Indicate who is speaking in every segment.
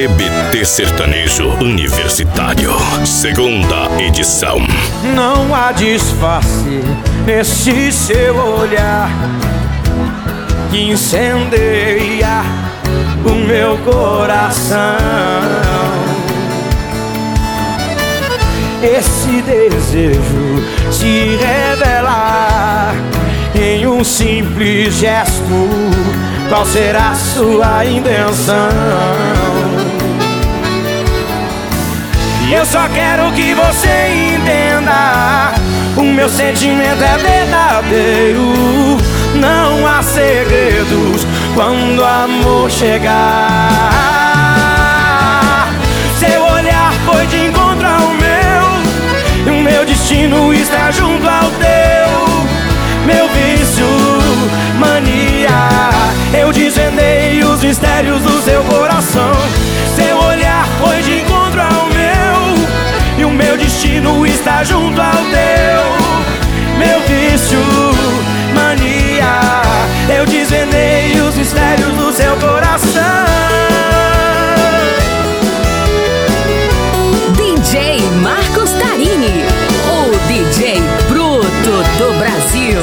Speaker 1: TBT Sertanejo Universitário, segunda edição.
Speaker 2: Não há disfarce nesse seu olhar que incendeia o meu coração. Esse desejo se revela em um simples gesto. Qual será sua intenção? Eu só quero que você entenda: o meu sentimento é verdadeiro. Não há segredos quando o amor chegar. Seu olhar foi de encontro ao meu, e o meu destino está junto ao teu. Meu vício, mania, eu desvendei os mistérios do seu coração. Seu olhar foi de encontro ao meu, e o meu destino está junto ao teu. Meu vício, mania, eu desvendei os mistérios do seu coração.
Speaker 3: DJ Marcos Tarini, o DJ bruto do Brasil.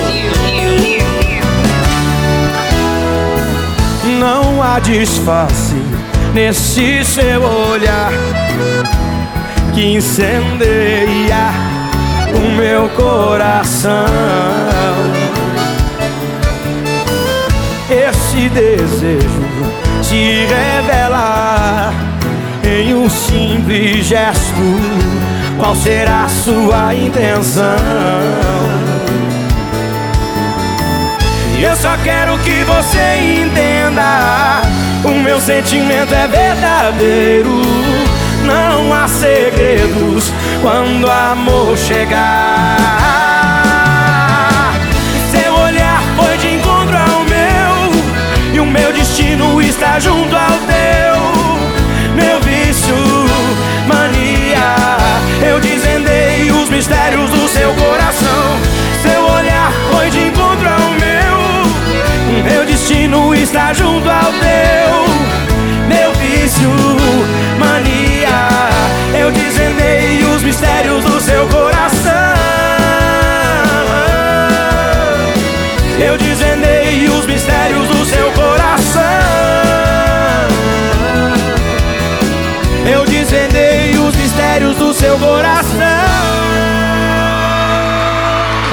Speaker 2: Não há disfarce nesse seu olhar que incendeia o meu coração. Esse desejo se revela em um simples gesto. Qual será a sua intenção? Eu só quero que você entenda: o meu sentimento é verdadeiro. Não há segredos quando o amor chegar. Seu olhar foi de encontro ao meu, e o meu destino está junto ao teu. Meu vício, mania, eu desvendei os mistérios do seu coração. Seu olhar foi de encontro ao meu destino está junto ao teu. Meu vício, mania, eu desvendei os mistérios do